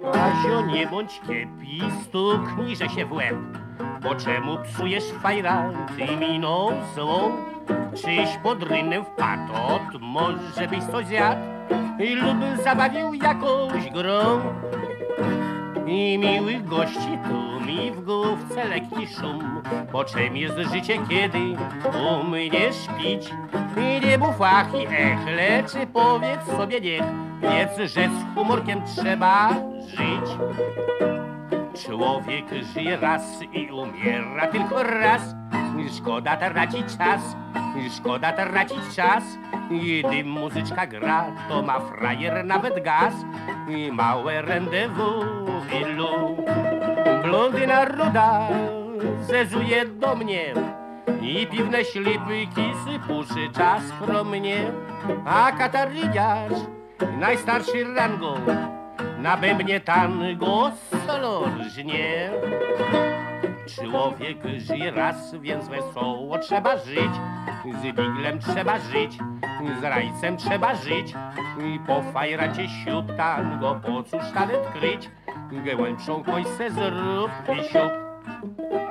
Azio, nie bądź kiepi, stuknijże się w łeb. Bo czemu psujesz fajranty miną złą? Czyś pod rynem wpadł, może byś coś zjadł lub zabawił jakąś grą. I miłych gości tu mi w główce lekki szum. Po czym jest życie, kiedy umiesz pić? I nie mów ach i ech, lecz powiedz sobie niech. Wiedz, że z humorkiem trzeba żyć. Człowiek żyje raz i umiera tylko raz. Szkoda tracić czas, szkoda tracić czas. Gdy muzyczka gra, to ma frajer nawet gaz. I małe rendezvous w ilu. Blondyna ruda zezuje do mnie i piwne ślipki sypuszy czas pro mnie. A kataryniarz, najstarszy rangą, na bębnie tango solo rżnie. Człowiek żyje raz, więc wesoło trzeba żyć. Z diglem trzeba żyć, z rajcem trzeba żyć. I po fajracie siup tango, po cóż talent kryć? Gołębczą koń se zrób i siup.